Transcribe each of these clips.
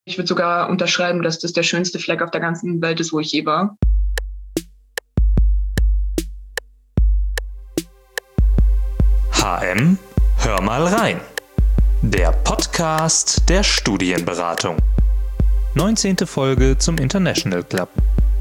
Ich würde sogar unterschreiben, dass das der schönste Fleck auf der ganzen Welt ist, wo ich je war. HM, hör mal rein. Der Podcast der Studienberatung. 19. Folge zum International Club.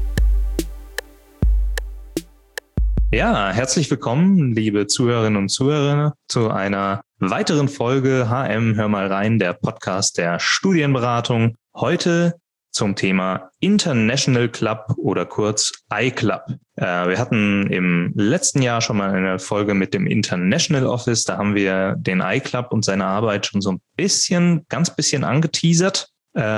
Ja, herzlich willkommen, liebe Zuhörerinnen und Zuhörer, zu einer weiteren Folge HM, hör mal rein, der Podcast der Studienberatung. Heute zum Thema International Club oder kurz iClub. Wir hatten im letzten Jahr schon mal eine Folge mit dem International Office. Da haben wir den iClub und seine Arbeit schon so ein bisschen, ganz bisschen angeteasert.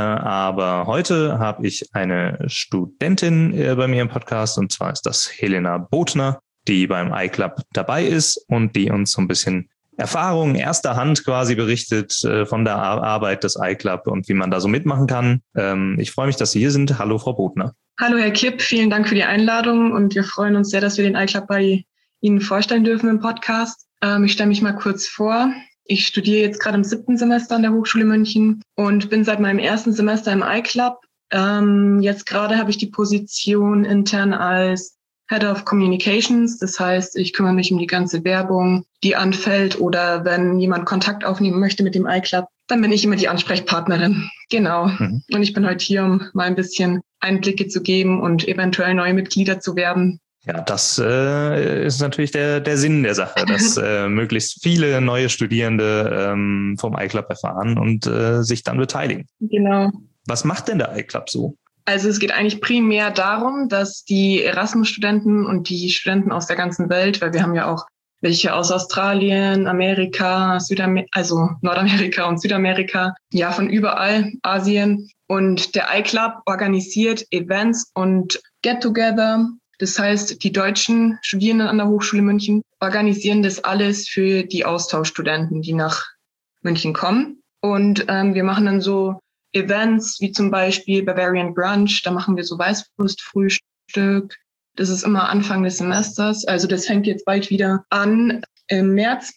Aber heute habe ich eine Studentin bei mir im Podcast, und zwar ist das Helena Botner, die beim iClub dabei ist und die uns so ein bisschen Erfahrungen erster Hand quasi berichtet von der Arbeit des iClub und wie man da so mitmachen kann. Ich freue mich, dass Sie hier sind. Hallo, Frau Botner. Hallo, Herr Kipp. Vielen Dank für die Einladung und wir freuen uns sehr, dass wir den iClub bei Ihnen vorstellen dürfen im Podcast. Ich stelle mich mal kurz vor. Ich studiere jetzt gerade im 7. Semester an der Hochschule München und bin seit meinem 1. Semester im iClub. Jetzt gerade habe ich die Position intern als Head of Communications. Das heißt, ich kümmere mich um die ganze Werbung, die anfällt, oder wenn jemand Kontakt aufnehmen möchte mit dem iClub, dann bin ich immer die Ansprechpartnerin. Genau. Und ich bin heute hier, um mal ein bisschen Einblicke zu geben und eventuell neue Mitglieder zu werben. Ja, das ist natürlich der Sinn der Sache, dass möglichst viele neue Studierende vom iClub erfahren und sich dann beteiligen. Genau. Was macht denn der iClub so? Also es geht eigentlich primär darum, dass die Erasmus-Studenten und die Studenten aus der ganzen Welt, weil wir haben ja auch welche aus Australien, Amerika, also Nordamerika und Südamerika, ja von überall, Asien. Und der iClub organisiert Events und Get-Together. Das heißt, die deutschen Studierenden an der Hochschule München organisieren das alles für die Austauschstudenten, die nach München kommen. Und wir machen dann so Events wie zum Beispiel Bavarian Brunch. Da machen wir so Weißwurstfrühstück. Das ist immer Anfang des Semesters. Also das fängt jetzt bald wieder an im März.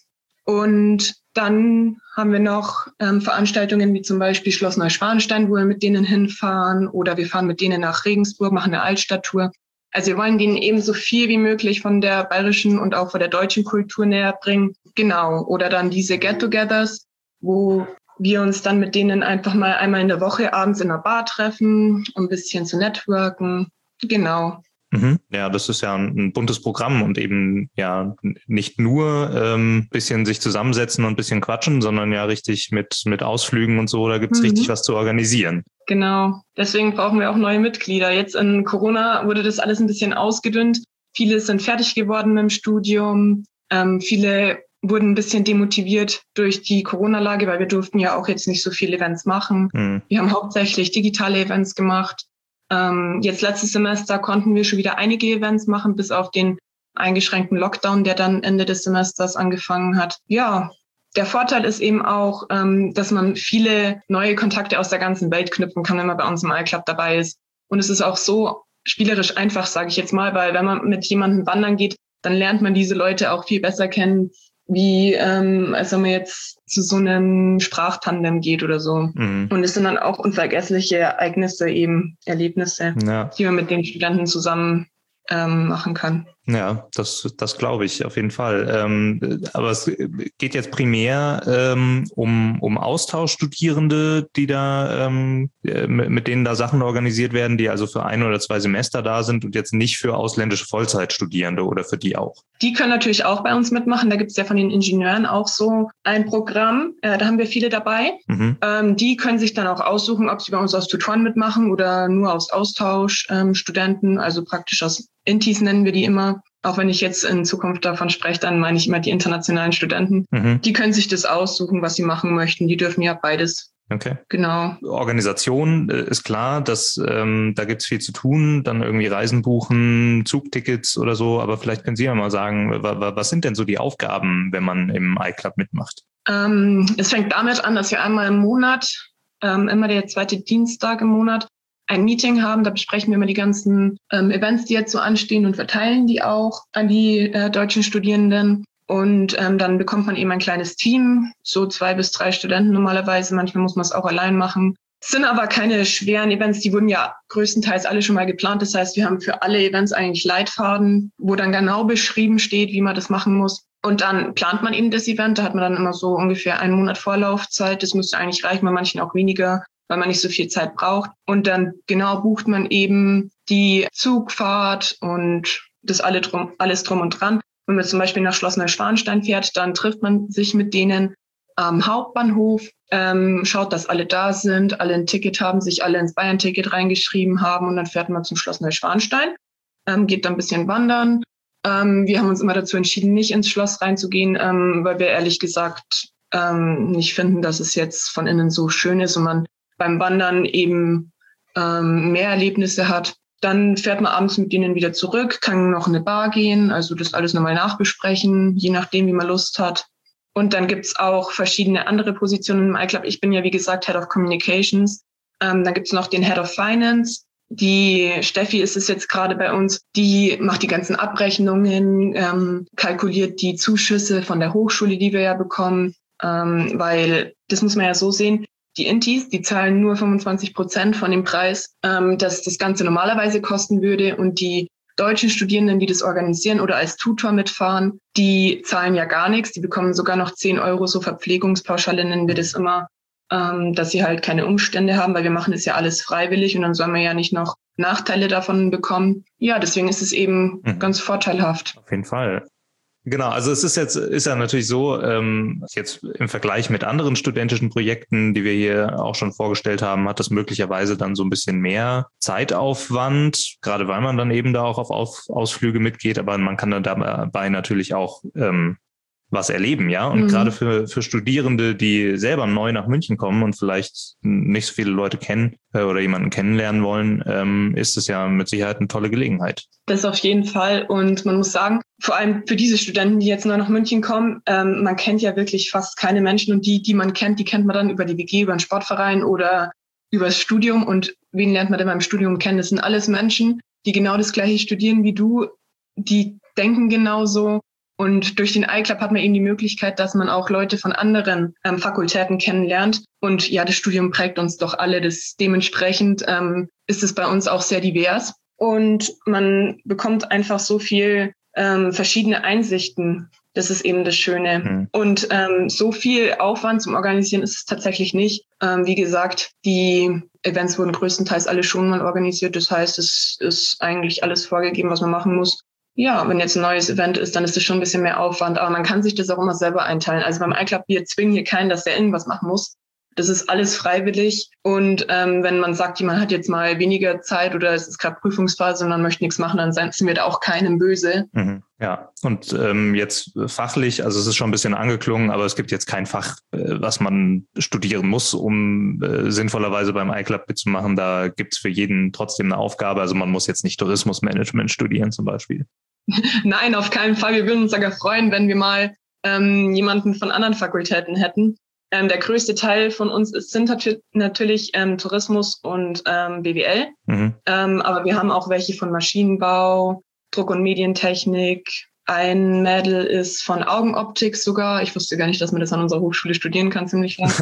Und dann haben wir noch Veranstaltungen wie zum Beispiel Schloss Neuschwanstein, wo wir mit denen hinfahren. Oder wir fahren mit denen nach Regensburg, machen eine Altstadttour. Also wir wollen denen eben so viel wie möglich von der bayerischen und auch von der deutschen Kultur näher bringen. Genau. Oder dann diese Get-togethers, wo wir uns dann mit denen einfach mal einmal in der Woche abends in einer Bar treffen, um ein bisschen zu networken. Genau. Ja, das ist ja ein buntes Programm und eben ja nicht nur bisschen sich zusammensetzen und ein bisschen quatschen, sondern ja richtig mit Ausflügen und so, da gibt's richtig was zu organisieren. Genau, deswegen brauchen wir auch neue Mitglieder. Jetzt in Corona wurde das alles ein bisschen ausgedünnt. Viele sind fertig geworden mit dem Studium, viele wurden ein bisschen demotiviert durch die Corona-Lage, weil wir durften ja auch jetzt nicht so viele Events machen. Wir haben hauptsächlich digitale Events gemacht. Jetzt letztes Semester konnten wir schon wieder einige Events machen, bis auf den eingeschränkten Lockdown, der dann Ende des Semesters angefangen hat. Ja, der Vorteil ist eben auch, dass man viele neue Kontakte aus der ganzen Welt knüpfen kann, wenn man bei uns im iClub dabei ist. Und es ist auch so spielerisch einfach, sage ich jetzt mal, weil wenn man mit jemandem wandern geht, dann lernt man diese Leute auch viel besser kennen, wie als wenn man jetzt zu so einem Sprachtandem geht oder so. Und es sind dann auch unvergessliche Ereignisse, eben Erlebnisse, die man mit den Studenten zusammen machen kann. Ja, das glaube ich auf jeden Fall. Aber es geht jetzt primär um Austauschstudierende, die da mit denen da Sachen organisiert werden, die also für 1 oder 2 Semester da sind und jetzt nicht für ausländische Vollzeitstudierende oder für die auch. Die können natürlich auch bei uns mitmachen. Da gibt es ja von den Ingenieuren auch so ein Programm. Da haben wir viele dabei. Die können sich dann auch aussuchen, ob sie bei uns aus Tutoren mitmachen oder nur aus Austauschstudenten, also praktisch aus Intis nennen wir die immer. Auch wenn ich jetzt in Zukunft davon spreche, dann meine ich immer die internationalen Studenten. Die können sich das aussuchen, was sie machen möchten. Die dürfen ja beides. Okay. Genau. Organisation ist klar, dass da gibt's viel zu tun, dann irgendwie Reisen buchen, Zugtickets oder so. Aber vielleicht können Sie ja mal sagen, was sind denn so die Aufgaben, wenn man im iClub mitmacht? Es fängt damit an, dass wir einmal im Monat, immer der 2. Dienstag im Monat, ein Meeting haben. Da besprechen wir immer die ganzen Events, die jetzt so anstehen, und verteilen die auch an die deutschen Studierenden. Und dann bekommt man eben ein kleines Team, so 2 bis 3 Studenten normalerweise. Manchmal muss man es auch allein machen. Sind aber keine schweren Events, die wurden ja größtenteils alle schon mal geplant. Das heißt, wir haben für alle Events eigentlich Leitfaden, wo dann genau beschrieben steht, wie man das machen muss. Und dann plant man eben das Event. Da hat man dann immer so ungefähr einen Monat Vorlaufzeit. Das müsste eigentlich reichen, bei manchen auch weniger, weil man nicht so viel Zeit braucht. Und dann genau bucht man eben die Zugfahrt und das alles drum und dran. Wenn man zum Beispiel nach Schloss Neuschwanstein fährt, dann trifft man sich mit denen am Hauptbahnhof, schaut, dass alle da sind, alle ein Ticket haben, sich alle ins Bayern-Ticket reingeschrieben haben und dann fährt man zum Schloss Neuschwanstein, geht dann ein bisschen wandern. Wir haben uns immer dazu entschieden, nicht ins Schloss reinzugehen, weil wir ehrlich gesagt nicht finden, dass es jetzt von innen so schön ist und man beim Wandern eben mehr Erlebnisse hat. Dann fährt man abends mit denen wieder zurück, kann noch in eine Bar gehen, also das alles nochmal nachbesprechen, je nachdem, wie man Lust hat. Und dann gibt's auch verschiedene andere Positionen im iClub. Ich bin ja, wie gesagt, Head of Communications. Dann gibt's noch den Head of Finance. Die Steffi ist es jetzt gerade bei uns. Die macht die ganzen Abrechnungen, kalkuliert die Zuschüsse von der Hochschule, die wir ja bekommen. Weil, das muss man ja so sehen, die Intis, die zahlen nur 25% von dem Preis, dass das Ganze normalerweise kosten würde. Und die deutschen Studierenden, die das organisieren oder als Tutor mitfahren, die zahlen ja gar nichts. Die bekommen sogar noch 10 Euro, so Verpflegungspauschale nennen wir das immer, dass sie halt keine Umstände haben, weil wir machen das ja alles freiwillig und dann soll man ja nicht noch Nachteile davon bekommen. Ja, deswegen ist es eben ganz vorteilhaft. Auf jeden Fall. Genau, also es ist ja natürlich so, jetzt im Vergleich mit anderen studentischen Projekten, die wir hier auch schon vorgestellt haben, hat das möglicherweise dann so ein bisschen mehr Zeitaufwand, gerade weil man dann eben da auch auf Ausflüge mitgeht, aber man kann dann dabei natürlich auch was erleben, ja. Und gerade für Studierende, die selber neu nach München kommen und vielleicht nicht so viele Leute kennen oder jemanden kennenlernen wollen, ist es ja mit Sicherheit eine tolle Gelegenheit. Das auf jeden Fall. Und man muss sagen, vor allem für diese Studenten, die jetzt neu nach München kommen, man kennt ja wirklich fast keine Menschen und die man kennt, die kennt man dann über die WG, über den Sportverein oder über das Studium. Und wen lernt man denn beim Studium kennen? Das sind alles Menschen, die genau das Gleiche studieren wie du, die denken genauso. Und durch den iClub hat man eben die Möglichkeit, dass man auch Leute von anderen Fakultäten kennenlernt. Und ja, das Studium prägt uns doch alle. Dementsprechend ist es bei uns auch sehr divers. Und man bekommt einfach so viel verschiedene Einsichten. Das ist eben das Schöne. Und so viel Aufwand zum Organisieren ist es tatsächlich nicht. Wie gesagt, die Events wurden größtenteils alle schon mal organisiert. Das heißt, es ist eigentlich alles vorgegeben, was man machen muss. Ja, wenn jetzt ein neues Event ist, dann ist es schon ein bisschen mehr Aufwand, aber man kann sich das auch immer selber einteilen. Also beim iClub, wir zwingen hier keinen, dass der irgendwas machen muss. Das ist alles freiwillig. Und wenn man sagt, jemand hat jetzt mal weniger Zeit oder es ist gerade Prüfungsphase und man möchte nichts machen, dann sind wir da auch keinem böse. Ja, und jetzt fachlich, also es ist schon ein bisschen angeklungen, aber es gibt jetzt kein Fach, was man studieren muss, um sinnvollerweise beim iClub mitzumachen. Da gibt es für jeden trotzdem eine Aufgabe. Also man muss jetzt nicht Tourismusmanagement studieren zum Beispiel. Nein, auf keinen Fall. Wir würden uns sogar freuen, wenn wir mal jemanden von anderen Fakultäten hätten. Der größte Teil von uns sind natürlich Tourismus und BWL. Aber wir haben auch welche von Maschinenbau, Druck- und Medientechnik. Ein Mädel ist von Augenoptik sogar. Ich wusste gar nicht, dass man das an unserer Hochschule studieren kann, ziemlich lang.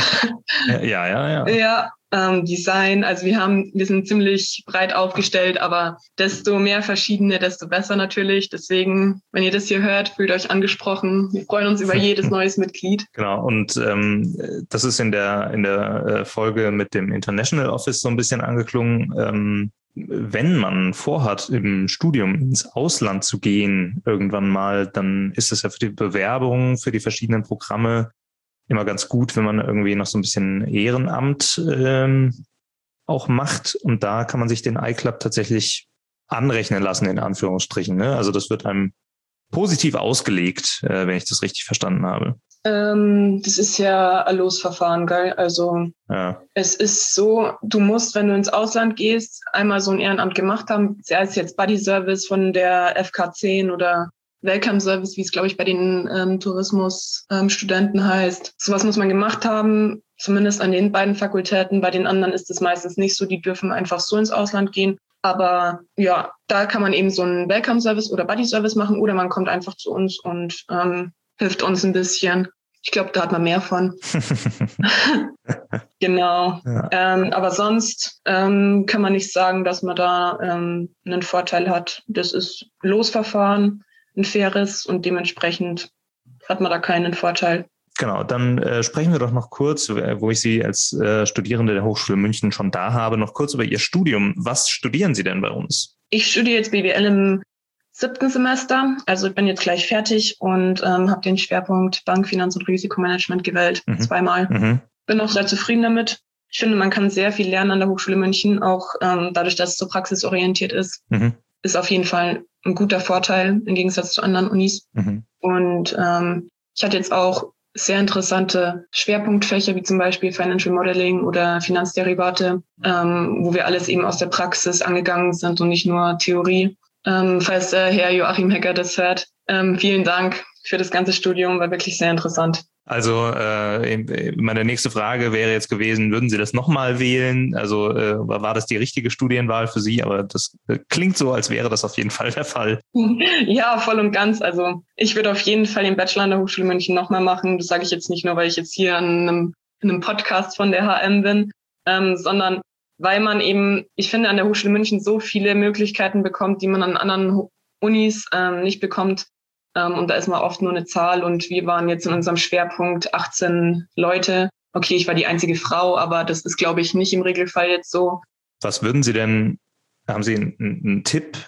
Ja, Design. Also wir sind ziemlich breit aufgestellt, aber desto mehr verschiedene, desto besser natürlich. Deswegen, wenn ihr das hier hört, fühlt euch angesprochen. Wir freuen uns über jedes neues Mitglied. Genau. Und das ist in der Folge mit dem International Office so ein bisschen angeklungen. Wenn man vorhat, im Studium ins Ausland zu gehen, irgendwann mal, dann ist es ja für die Bewerbung, für die verschiedenen Programme immer ganz gut, wenn man irgendwie noch so ein bisschen Ehrenamt auch macht. Und da kann man sich den iClub tatsächlich anrechnen lassen, in Anführungsstrichen. Ne? Also das wird einem positiv ausgelegt, wenn ich das richtig verstanden habe. Das ist ja ein Losverfahren, gell? Also Es ist so, du musst, wenn du ins Ausland gehst, einmal so ein Ehrenamt gemacht haben, sei es jetzt Buddy Service von der FK 10 oder Welcome Service, wie es, glaube ich, bei den Tourismusstudenten heißt. Sowas muss man gemacht haben, zumindest an den beiden Fakultäten. Bei den anderen ist es meistens nicht so, die dürfen einfach so ins Ausland gehen. Aber ja, da kann man eben so einen Welcome Service oder Buddy Service machen oder man kommt einfach zu uns und hilft uns ein bisschen. Ich glaube, da hat man mehr von. Genau. Ja. Aber sonst kann man nicht sagen, dass man da einen Vorteil hat. Das ist Losverfahren, ein faires, und dementsprechend hat man da keinen Vorteil. Genau, dann sprechen wir doch noch kurz, wo ich Sie als Studierende der Hochschule München schon da habe, noch kurz über Ihr Studium. Was studieren Sie denn bei uns? Ich studiere jetzt BWL im 7. Semester, also ich bin jetzt gleich fertig und habe den Schwerpunkt Bank, Finanz- und Risikomanagement gewählt, zweimal. Bin auch sehr zufrieden damit. Ich finde, man kann sehr viel lernen an der Hochschule München, auch dadurch, dass es so praxisorientiert ist. Ist auf jeden Fall ein guter Vorteil im Gegensatz zu anderen Unis. Und ich hatte jetzt auch sehr interessante Schwerpunktfächer, wie zum Beispiel Financial Modeling oder Finanzderivate, wo wir alles eben aus der Praxis angegangen sind und nicht nur Theorie. Falls der Herr Joachim Hecker das hört, vielen Dank für das ganze Studium, war wirklich sehr interessant. Also meine nächste Frage wäre jetzt gewesen, würden Sie das nochmal wählen? Also war das die richtige Studienwahl für Sie? Aber das klingt so, als wäre das auf jeden Fall der Fall. Ja, voll und ganz. Also ich würde auf jeden Fall den Bachelor an der Hochschule München nochmal machen. Das sage ich jetzt nicht nur, weil ich jetzt hier in einem Podcast von der HM bin, sondern weil man eben, ich finde, an der Hochschule München so viele Möglichkeiten bekommt, die man an anderen Unis nicht bekommt. Und da ist man oft nur eine Zahl, und wir waren jetzt in unserem Schwerpunkt 18 Leute. Okay, ich war die einzige Frau, aber das ist, glaube ich, nicht im Regelfall jetzt so. Was würden Sie denn, haben Sie einen Tipp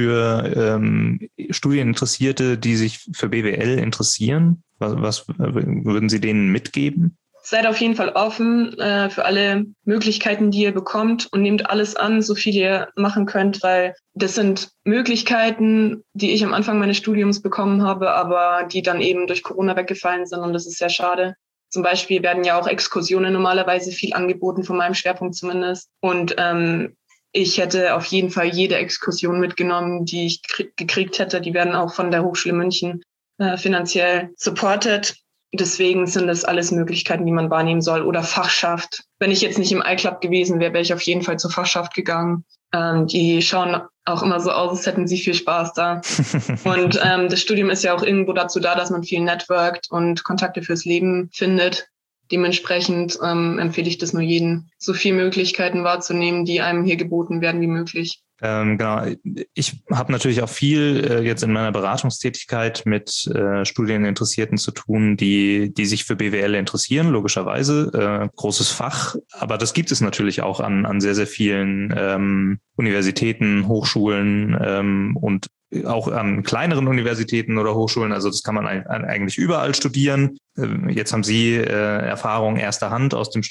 für Studieninteressierte, die sich für BWL interessieren? Was würden Sie denen mitgeben? Seid auf jeden Fall offen für alle Möglichkeiten, die ihr bekommt, und nehmt alles an, so viel ihr machen könnt, weil das sind Möglichkeiten, die ich am Anfang meines Studiums bekommen habe, aber die dann eben durch Corona weggefallen sind, und das ist sehr schade. Zum Beispiel werden ja auch Exkursionen normalerweise viel angeboten, von meinem Schwerpunkt zumindest. Und ich hätte auf jeden Fall jede Exkursion mitgenommen, die ich gekriegt hätte. Die werden auch von der Hochschule München finanziell supported. Deswegen sind das alles Möglichkeiten, die man wahrnehmen soll. Oder Fachschaft. Wenn ich jetzt nicht im iClub gewesen wäre, wäre ich auf jeden Fall zur Fachschaft gegangen. Die schauen auch immer so aus, als hätten sie viel Spaß da. Und das Studium ist ja auch irgendwo dazu da, dass man viel networkt und Kontakte fürs Leben findet. Dementsprechend empfehle ich das nur jedem, so viele Möglichkeiten wahrzunehmen, die einem hier geboten werden wie möglich. Genau. Ich habe natürlich auch viel jetzt in meiner Beratungstätigkeit mit Studieninteressierten zu tun, die sich für BWL interessieren, logischerweise. Großes Fach, aber das gibt es natürlich auch an sehr, sehr vielen Universitäten, Hochschulen und auch an kleineren Universitäten oder Hochschulen. Also das kann man eigentlich überall studieren. Jetzt haben Sie Erfahrung erster Hand aus dem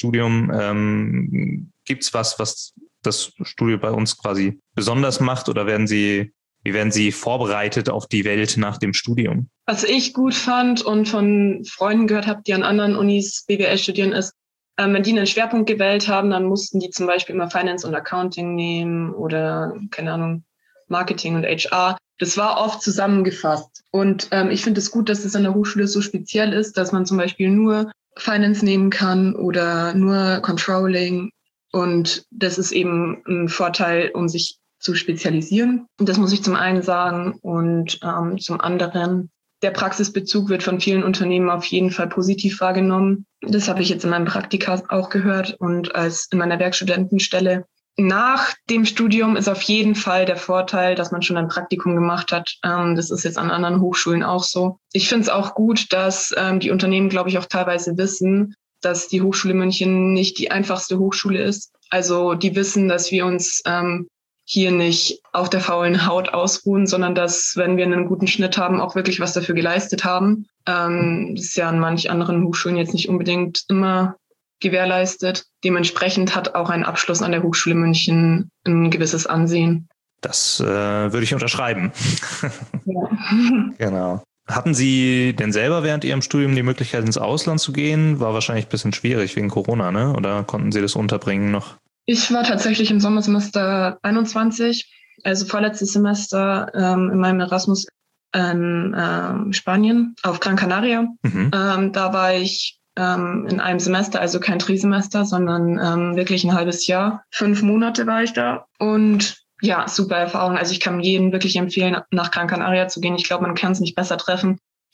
Studium. Gibt's was das Studium bei uns quasi besonders macht, oder wie werden Sie vorbereitet auf die Welt nach dem Studium? Was ich gut fand und von Freunden gehört habe, die an anderen Unis BWL studieren, ist, wenn die einen Schwerpunkt gewählt haben, dann mussten die zum Beispiel immer Finance und Accounting nehmen oder, keine Ahnung, Marketing und HR. Das war oft zusammengefasst. Und ich finde es gut, dass es an der Hochschule so speziell ist, dass man zum Beispiel nur Finance nehmen kann oder nur Controlling. Und das ist eben ein Vorteil, um sich zu spezialisieren. Und das muss ich zum einen sagen. Und zum anderen, der Praxisbezug wird von vielen Unternehmen auf jeden Fall positiv wahrgenommen. Das habe ich jetzt in meinem Praktika auch gehört und als in meiner Werkstudentenstelle. Nach dem Studium ist auf jeden Fall der Vorteil, dass man schon ein Praktikum gemacht hat. Das ist jetzt an anderen Hochschulen auch so. Ich finde es auch gut, dass die Unternehmen, glaube ich, auch teilweise wissen, dass die Hochschule München nicht die einfachste Hochschule ist. Also die wissen, dass wir uns hier nicht auf der faulen Haut ausruhen, sondern dass, wenn wir einen guten Schnitt haben, auch wirklich was dafür geleistet haben. Das ist ja an manch anderen Hochschulen jetzt nicht unbedingt immer gewährleistet. Dementsprechend hat auch ein Abschluss an der Hochschule München ein gewisses Ansehen. Das würde ich unterschreiben. Ja. Genau. Hatten Sie denn selber während Ihrem Studium die Möglichkeit, ins Ausland zu gehen? War wahrscheinlich ein bisschen schwierig wegen Corona, ne? Oder konnten Sie das unterbringen noch? Ich war tatsächlich im Sommersemester 21, also vorletztes Semester in meinem Erasmus in Spanien auf Gran Canaria. Da war ich in einem Semester, also kein Trisemester, sondern wirklich ein halbes Jahr. 5 Monate war ich da und ja, super Erfahrung. Also ich kann jedem wirklich empfehlen, nach Gran Canaria zu gehen. Ich glaube, man kann es nicht besser treffen.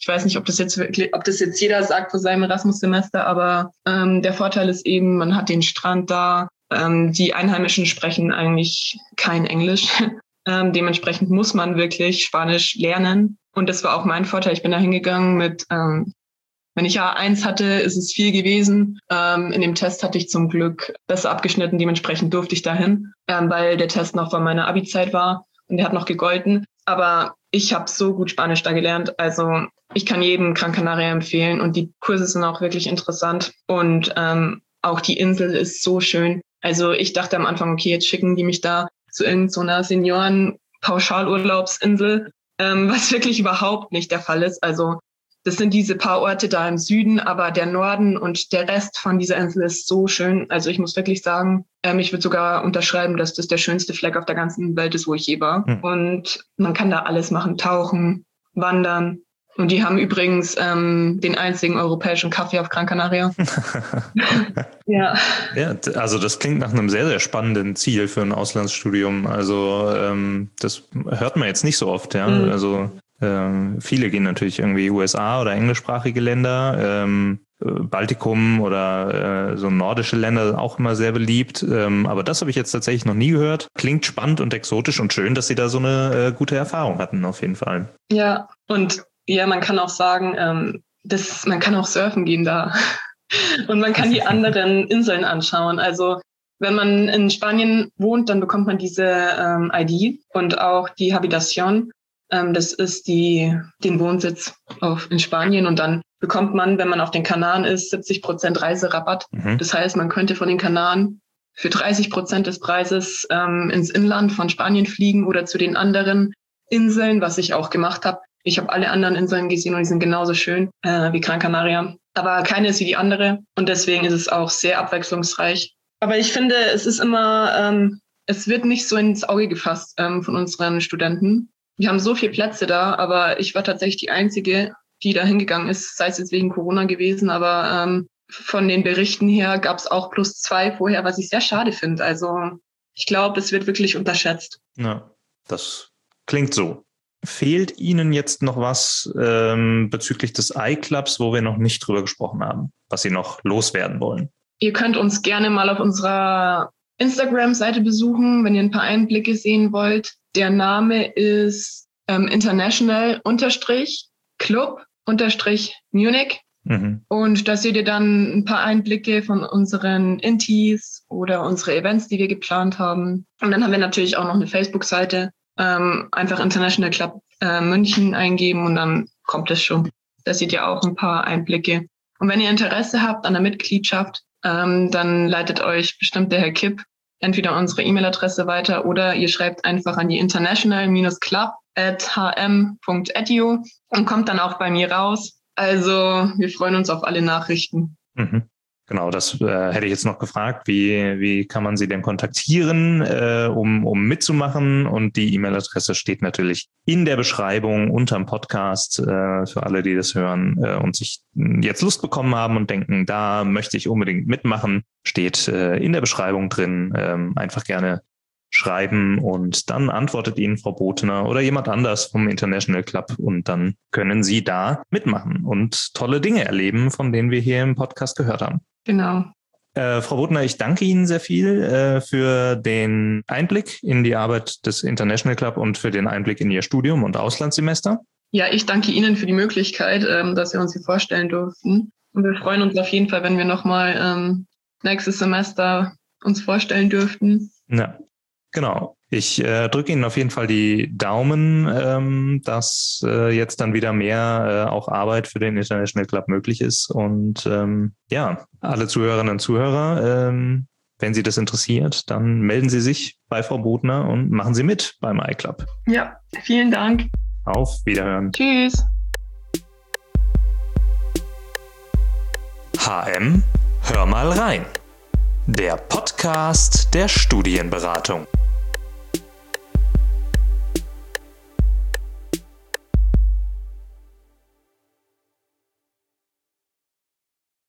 Ich weiß nicht, ob das jetzt jeder sagt vor seinem Erasmus-Semester, aber der Vorteil ist eben, man hat den Strand da. Die Einheimischen sprechen eigentlich kein Englisch. Dementsprechend muss man wirklich Spanisch lernen. Und das war auch mein Vorteil. Ich bin da hingegangen mit, wenn ich A1 hatte, ist es viel gewesen. In dem Test hatte ich zum Glück besser abgeschnitten. Dementsprechend durfte ich dahin, weil der Test noch von meiner Abi-Zeit war und der hat noch gegolten. Aber ich habe so gut Spanisch da gelernt. Also ich kann jedem Gran Canaria empfehlen und die Kurse sind auch wirklich interessant. Und auch die Insel ist so schön. Also ich dachte am Anfang, okay, jetzt schicken die mich da zu irgendeiner Senioren-Pauschalurlaubsinsel, was wirklich überhaupt nicht der Fall ist. Also das sind diese paar Orte da im Süden, aber der Norden und der Rest von dieser Insel ist so schön. Also ich muss wirklich sagen, ich würde sogar unterschreiben, dass das der schönste Fleck auf der ganzen Welt ist, wo ich je war. Und man kann da alles machen, tauchen, wandern. Und die haben übrigens den einzigen europäischen Kaffee auf Gran Canaria. Ja. Ja, also das klingt nach einem sehr, sehr spannenden Ziel für ein Auslandsstudium. Also das hört man jetzt nicht so oft, ja. Also viele gehen natürlich irgendwie USA oder englischsprachige Länder, Baltikum oder so nordische Länder auch immer sehr beliebt. Aber das habe ich jetzt tatsächlich noch nie gehört. Klingt spannend und exotisch und schön, dass Sie da so eine gute Erfahrung hatten, auf jeden Fall. Ja, und ja, man kann auch sagen, man kann auch surfen gehen da. Und man kann die anderen Inseln anschauen. Also wenn man in Spanien wohnt, dann bekommt man diese ID und auch die Habitation. Das ist den Wohnsitz in Spanien. Und dann bekommt man, wenn man auf den Kanaren ist, 70% Reiserabatt. Das heißt, man könnte von den Kanaren für 30% des Preises ins Inland von Spanien fliegen oder zu den anderen Inseln, was ich auch gemacht habe. Ich habe alle anderen Inseln gesehen und die sind genauso schön wie Gran Canaria. Aber keine ist wie die andere und deswegen ist es auch sehr abwechslungsreich. Aber ich finde, es ist immer, es wird nicht so ins Auge gefasst von unseren Studenten. Wir haben so viele Plätze da, aber ich war tatsächlich die Einzige, die da hingegangen ist, sei es jetzt wegen Corona gewesen, aber von den Berichten her gab es auch +2 vorher, was ich sehr schade finde. Also ich glaube, es wird wirklich unterschätzt. Ja, das klingt so. Fehlt Ihnen jetzt noch was bezüglich des iClubs, wo wir noch nicht drüber gesprochen haben, was Sie noch loswerden wollen? Ihr könnt uns gerne mal auf unserer Instagram-Seite besuchen, wenn ihr ein paar Einblicke sehen wollt. Der Name ist international-club-Munich. Und da seht ihr dann ein paar Einblicke von unseren Intis oder unsere Events, die wir geplant haben. Und dann haben wir natürlich auch noch eine Facebook-Seite. Einfach International Club München eingeben und dann kommt es schon. Da seht ihr auch ein paar Einblicke. Und wenn ihr Interesse habt an der Mitgliedschaft, dann leitet euch bestimmt der Herr Kipp entweder unsere E-Mail-Adresse weiter oder ihr schreibt einfach an die international-club@hm.edu und kommt dann auch bei mir raus. Also wir freuen uns auf alle Nachrichten. Genau, das hätte ich jetzt noch gefragt. Wie kann man Sie denn kontaktieren, um mitzumachen? Und die E-Mail-Adresse steht natürlich in der Beschreibung unterm Podcast für alle, die das hören und sich jetzt Lust bekommen haben und denken, da möchte ich unbedingt mitmachen. Steht in der Beschreibung drin. Einfach gerne schreiben und dann antwortet Ihnen Frau Bothner oder jemand anders vom International Club und dann können Sie da mitmachen und tolle Dinge erleben, von denen wir hier im Podcast gehört haben. Genau. Frau Bothner, ich danke Ihnen sehr viel für den Einblick in die Arbeit des International Club und für den Einblick in Ihr Studium und Auslandssemester. Ja, ich danke Ihnen für die Möglichkeit, dass wir uns hier vorstellen durften. Und wir freuen uns auf jeden Fall, wenn wir nochmal nächstes Semester uns vorstellen dürften. Ja, genau. Ich drücke Ihnen auf jeden Fall die Daumen, dass jetzt dann wieder mehr auch Arbeit für den International Club möglich ist. Und ja, alle Zuhörerinnen und Zuhörer, wenn Sie das interessiert, dann melden Sie sich bei Frau Bothner und machen Sie mit beim iClub. Ja, vielen Dank. Auf Wiederhören. Tschüss. HM, hör mal rein. Der Podcast der Studienberatung.